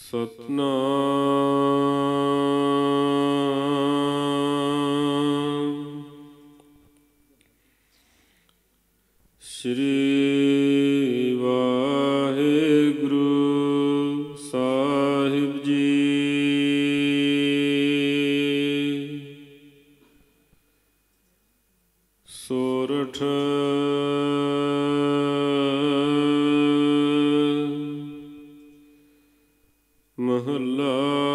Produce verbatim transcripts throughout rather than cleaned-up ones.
ਸਤਨਾਮ ਸ਼੍ਰੀ ਵਾਹਿਗੁਰੂ ਸਾਹਿਬ ਜੀ। ਸੋਰਠ ਮਹੱਲਾ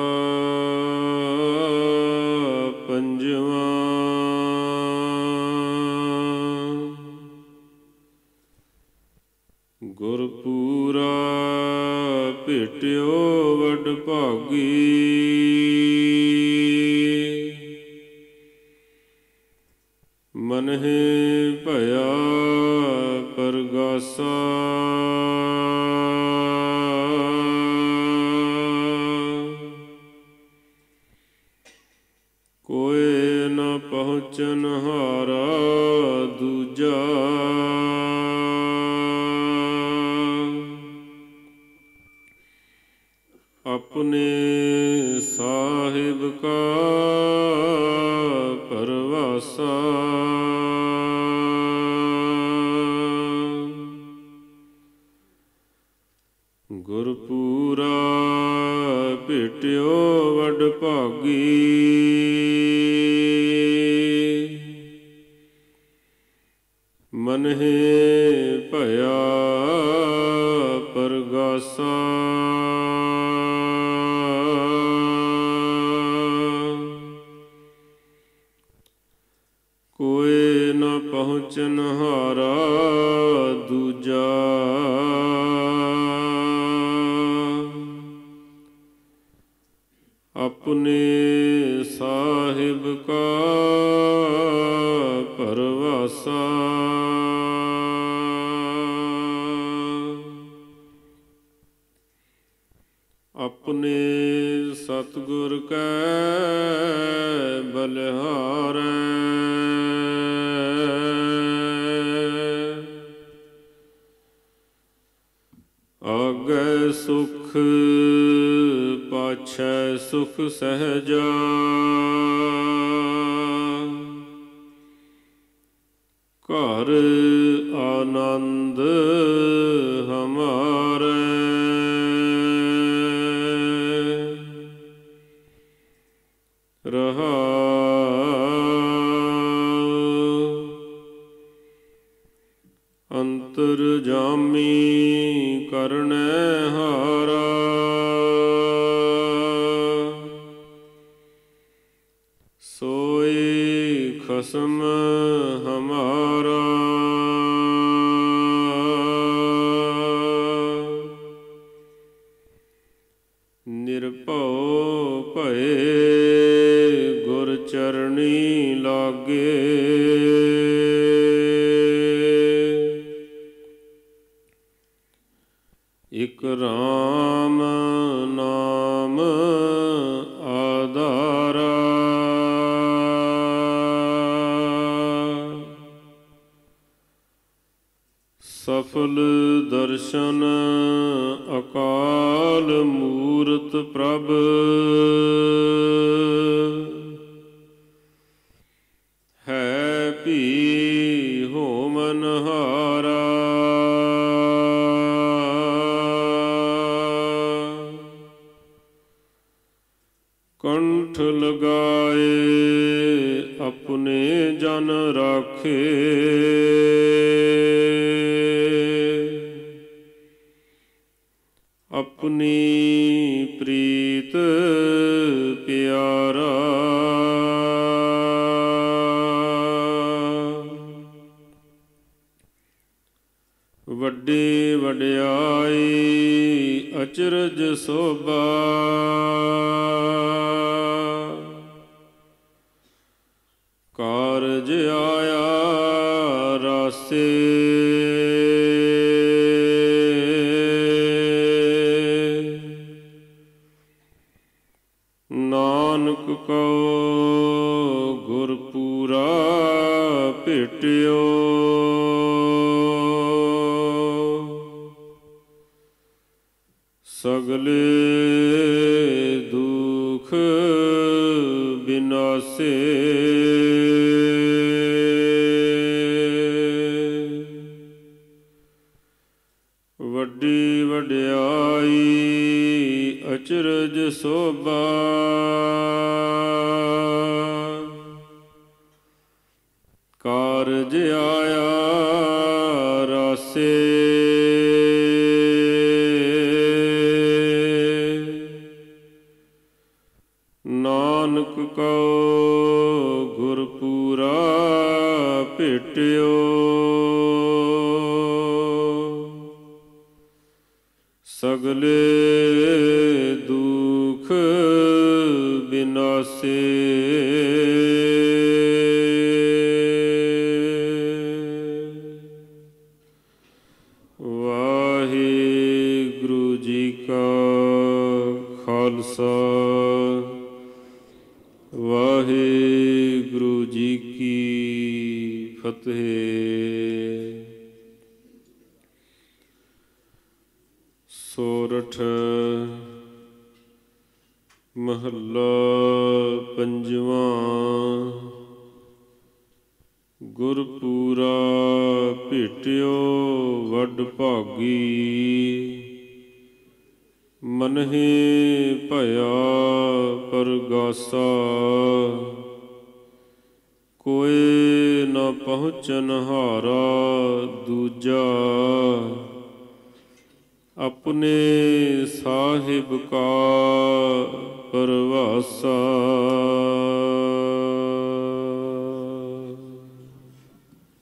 ਪੰਜਵਾਂ। ਗੁਰਪੂਰਾ ਭੇਟਿਓ ਵਡ ਭਾਗੀ, ਮਨਹਿ ਭਇਆ ਪਰਗਾਸਾ। ਕੋਇ ਨ ਪਹੁੰਚਨ ਹਾਰਾ ਦੂਜਾ, ਆਪਣੇ ਸਾਹਿਬ ਕਾ ਪਰਵਾਸਾ। ਗੁਰਪੂਰਾ ਭੇਟਿਓ ਵਡ ਭਾਗੀ, ਮਨਹਿ ਭਇਆ ਪਰਗਾਸਾ। ਕੋਇ ਨ ਪਹੁੰਚਨ ਹਾਰਾ ਦੂਜਾ, ਆਪਣੇ ਸਾਹਿਬ ਕਾ ਪਰਵਾਸਾ। ਆਪਣੇ ਸਤਿਗੁਰ ਕੈ ਬਲਿਹਾਰੈ, ਆਗੈ ਸੁਖ ਪਾਛੈ ਸੁਖ ਸਹਿਜਾ। ਘਰ ਆਨੰਦ ਹਮਾਰੇ, ਰਹਾਉ ਅੰਤਰਜਾਮੀ ਕਰਨੈ ਹਾਰਾ। ਸੋਈ ਖਸਮ ਹਮਾਰਾ, ਨਿਰਭਉ ਭਏ ਗੁਰ ਚਰਣੀ ਲਾਗੇ। ਇਕ ਰਾਮ ਨਾਮ ਆਧਾਰਾ, ਸਫਲ ਦਰਸ਼ਨ ਅਕਾਲ ਮੂਰਤ ਪ੍ਰਭ। ਹੈ ਭੀ ਹੋਮਨ ਹਾਰਾ, ਕੰਠ ਲਗਾਏ ਆਪਣੇ ਜਨ ਰਾਖੇ। ਆਪਣੀ ਪ੍ਰੀਤ ਪਿਆਰਾ, ਵੱਡੀ ਵਡਿਆਈ ਅਚਰਜ ਸੋਭਾ। ਕਾਰਜ ਆਇਆ ਰਾਸੇ, ਨਾਨਕ ਕਉ ਗੁਰਪੂਰਾ ਭੇਟਿਓ। ਸਗਲ ਸਗਲੇ ਦੁਖ ਬਿਨਾਸੇ। ਵੱਡੀ ਵਡਿਆਈ ਅਚਰਜ ਸੋਭਾ, ਕਾਰਜ ਆਇਆ ਰਾਸੇ। ਨਾਨਕ ਕਉ ਗੁਰ ਪੂਰਾ ਭੇਟਿਓ, ਸਗਲੇ ਦੁਖ ਬਿਨਾਸੇ। ਵਾਹਿਗੁਰੂ ਜੀ ਕਾ ਖਾਲਸਾ, ਵਾਹਿਗੁਰੂ ਜੀ ਕੀ ਫਤਿਹ। ਸੋਰਠ ਮਹੱਲਾ ਪੰਜਵਾਂ। ਗੁਰ ਪੂਰਾ ਭੇਟਿਓ ਵੱਡ ਭਾਗੀ, ਮਨਹਿ ਭਇਆ ਪਰਗਾਸਾ। ਕੋਇ ਨ ਪਹੁੰਚਨ ਹਾਰਾ ਦੂਜਾ, ਆਪਣੇ ਸਾਹਿਬ ਕਾ ਪਰਵਾਸਾ।